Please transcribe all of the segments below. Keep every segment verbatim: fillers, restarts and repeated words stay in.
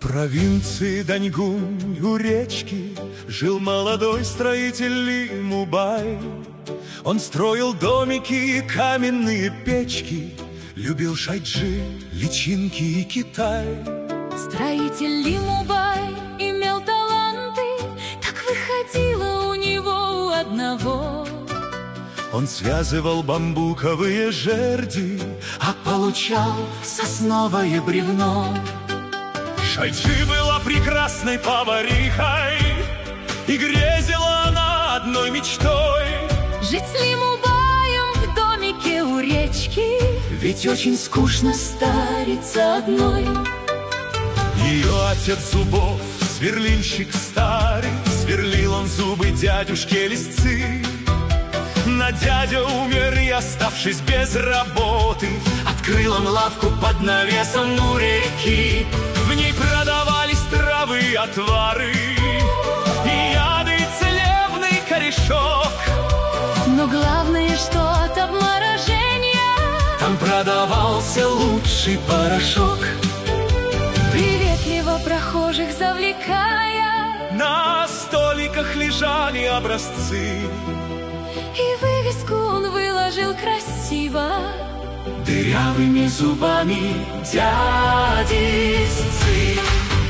провинции Даньгунь у речки жил молодой строитель Лимубай. Он строил домики и каменные печки, любил шайджи, личинки и Китай. Строитель Лимубай имел таланты, так выходило у него у одного. Он связывал бамбуковые жерди, а получал сосновое бревно. Шайджи была прекрасной поварихой, и грезила она одной мечтой — жить с Лимубаем в домике у речки, ведь очень скучно стариться одной. Ее отец Зубов, сверлильщик старый, сверлил он зубы дядюшке Лисцы. Но дядя умер, и, оставшись без работы, открыл он лавку под навесом у реки. В ней продавались травы, отвары и яды, целебный корешок. Но главное, что от обморожения там продавался лучший порошок. Приветливо прохожих завлекая, на столиках лежали образцы, и вывеску он выложил красиво дырявыми зубами дяди Сцы.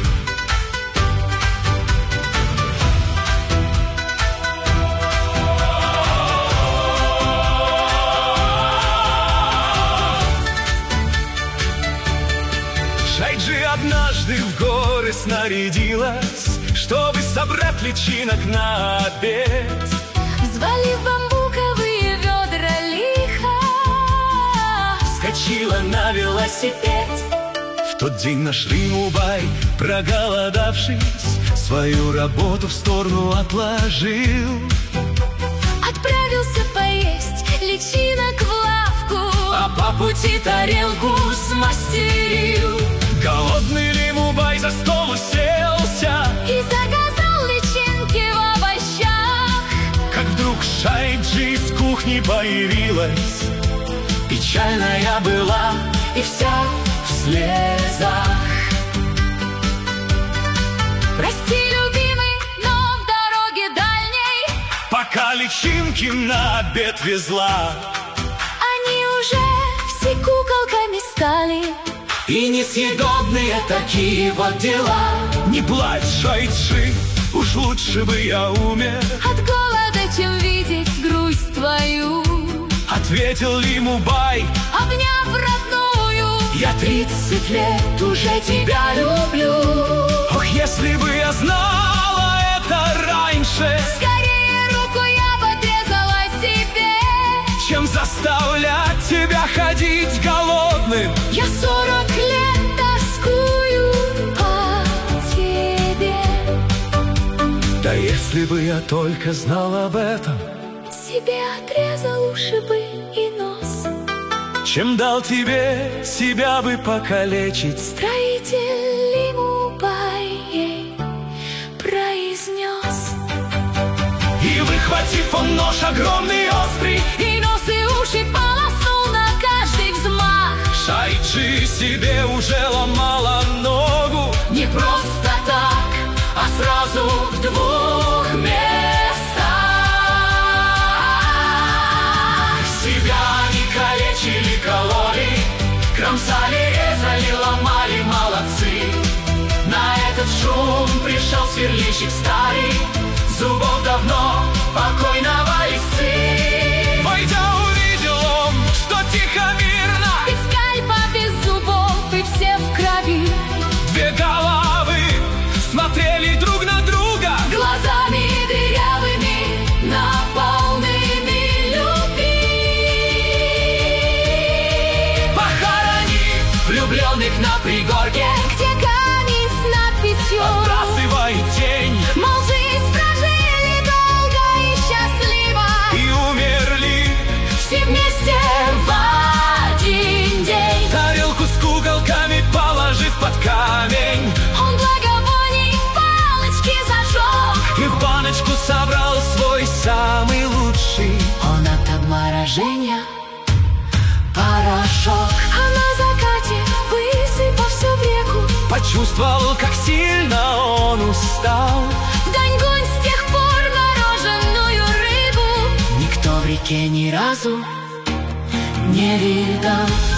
Шайджи однажды в горы снарядилась, чтобы собрать личинок на обед. Взвалив бамбуковые ведра лихо, вскочила на велосипед. В тот день наш Лимубай, проголодавшись, свою работу в сторону отложил. Отправился поесть личинок в лавку, а по пути тарелку смастерил. Голодный Лимубай за стол уселся и заказал личинки в овощах. Как вдруг Шайджи из кухни появилась, печальная была и вся в слезах. Прости, любимый, но в дороге дальней, пока личинки на обед везла, они уже все куколками стали, и несъедобные такие вот дела. Не плачь, Шайджи, уж лучше бы я умер от голода, чем видеть грусть твою, ответил Лимубай, обняв родную. Я тридцать лет уже тебя люблю. Ох, если бы я знала это раньше, скорее руку я подрезала себе, чем заставлять тебя ходить голодным. Я сорок лет тоскую по тебе. Да если бы я только знал об этом, себе отрезал уши бы и нос, чем дал тебе себя бы покалечить. Строитель Лимубай ей произнес. И выхватив он нож огромный острый, и нос и уши полоснул на каждый взмах. Шайджи себе уже ломала ногу, не просто так, а сразу в двух местах. Себя они калечили, кололи, кромсали, резали, ломали, молодцы. На этот шум пришел сверлильщик старый, Зубов давно покойного Лисцы. Войдя, увидел он, что тихо, мирно, без скальпа, без зубов и все в крови, две головы смотрели друг на друга глазами дырявыми, наполненными любви. Похорони влюбленных на пригорке, где камень с надписью отбрасывает тень, мол, жизнь прожили долго и счастливо, и умерли все вместе в один день. Тарелку с куколками положив под камень, он благовоний палочки зажег и в баночку собрал свой самый лучший. Он от обморожения порошок, а на закате, высыпав все в реку, почувствовал, как сильно стал. В Ганьгунь с тех пор мороженую рыбу никто в реке ни разу не видал.